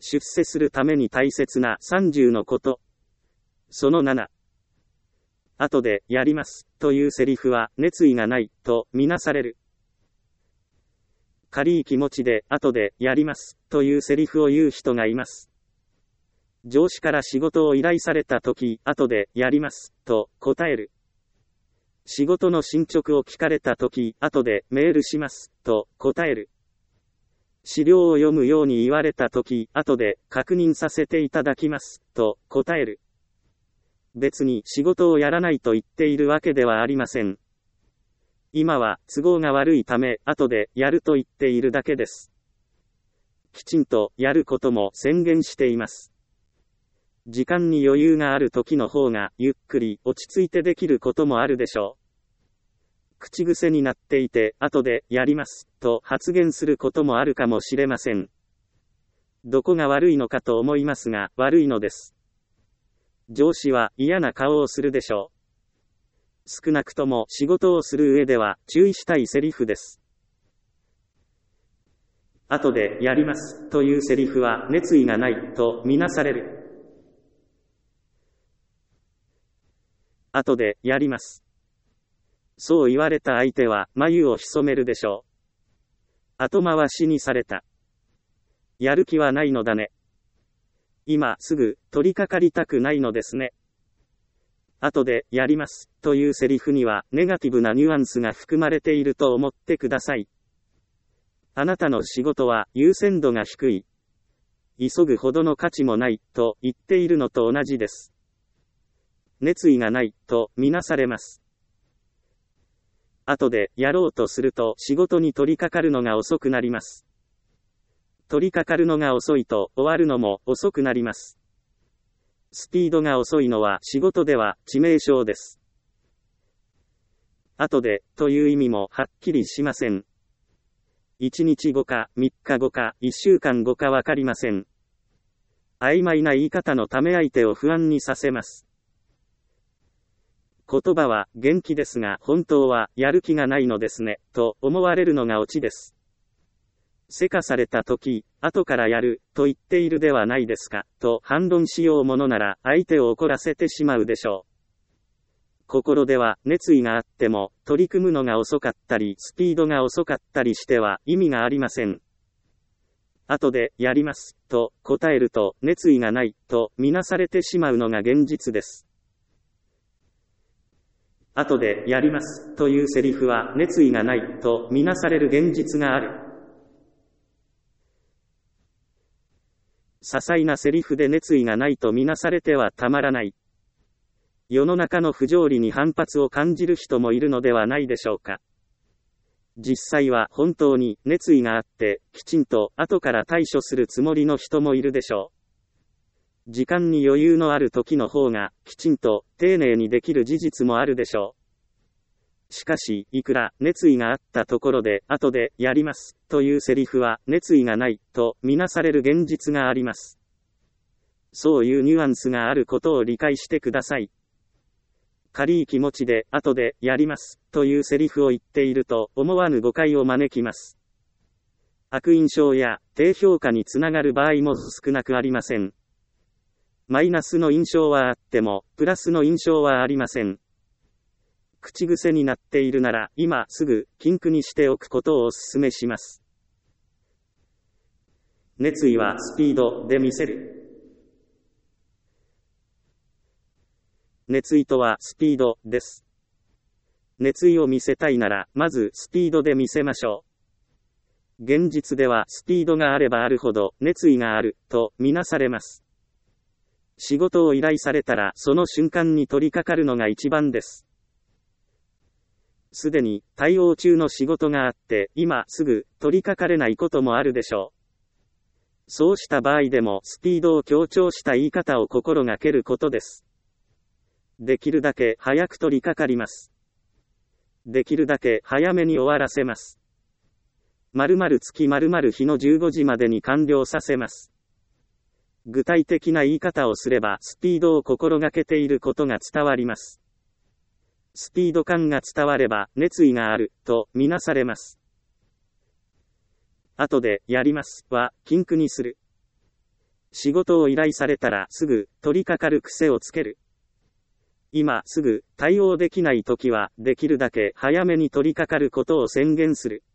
出世するために大切な30のこと。その7。後でやりますというセリフは熱意がないとみなされる。軽い気持ちで後でやりますというセリフを言う人がいます。上司から仕事を依頼されたとき、後でやりますと答える。仕事の進捗を聞かれたとき、後でメールしますと答える。資料を読むように言われたとき、後で確認させていただきますと答える。別に仕事をやらないと言っているわけではありません。今は都合が悪いため、後でやると言っているだけです。きちんとやることも宣言しています。時間に余裕がある時の方がゆっくり落ち着いてできることもあるでしょう。口癖になっていて、後でやりますと発言することもあるかもしれません。どこが悪いのかと思いますが、悪いのです。上司は嫌な顔をするでしょう。少なくとも仕事をする上では注意したいセリフです。後でやりますというセリフは熱意がないとみなされる。後でやります。そう言われた相手は眉を潜めるでしょう。後回しにされた。やる気はないのだね。今すぐ取り掛かりたくないのですね。後でやりますというセリフにはネガティブなニュアンスが含まれていると思ってください。あなたの仕事は優先度が低い。急ぐほどの価値もないと言っているのと同じです。熱意がないとみなされます。後でやろうとすると仕事に取り掛かるのが遅くなります。取り掛かるのが遅いと終わるのも遅くなります。スピードが遅いのは仕事では致命傷です。後でという意味もはっきりしません。1日後か3日後か1週間後かわかりません。曖昧な言い方のため相手を不安にさせます。言葉は元気ですが本当はやる気がないのですねと思われるのがオチです。せかされたとき、後からやると言っているではないですかと反論しようものなら相手を怒らせてしまうでしょう。心では熱意があっても取り組むのが遅かったりスピードが遅かったりしては意味がありません。後でやりますと答えると熱意がないとみなされてしまうのが現実です。後でやりますというセリフは熱意がないとみなされる現実がある。些細なセリフで熱意がないとみなされてはたまらない。世の中の不条理に反発を感じる人もいるのではないでしょうか。実際は本当に熱意があって、きちんと後から対処するつもりの人もいるでしょう。時間に余裕のある時の方が、きちんと丁寧にできる事実もあるでしょう。しかし、いくら熱意があったところで、後でやりますというセリフは熱意がないとみなされる現実があります。そういうニュアンスがあることを理解してください。軽い気持ちで後でやりますというセリフを言っていると思わぬ誤解を招きます。悪印象や低評価につながる場合も少なくありません。マイナスの印象はあっても、プラスの印象はありません。口癖になっているなら、今すぐ禁句にしておくことをお勧めします。熱意はスピードで見せる。熱意とはスピードです。熱意を見せたいなら、まずスピードで見せましょう。現実ではスピードがあればあるほど熱意があるとみなされます。仕事を依頼されたらその瞬間に取り掛かるのが一番です。すでに対応中の仕事があって今すぐ取り掛かれないこともあるでしょう。そうした場合でもスピードを強調した言い方を心がけることです。できるだけ早く取り掛かります。できるだけ早めに終わらせます。〇〇月〇〇日の15時までに完了させます。具体的な言い方をすればスピードを心がけていることが伝わります。スピード感が伝われば熱意があるとみなされます。後でやりますは禁句にする。 仕事を依頼されたらすぐ取り掛かる癖をつける。今すぐ対応できないときはできるだけ早めに取り掛かることを宣言する。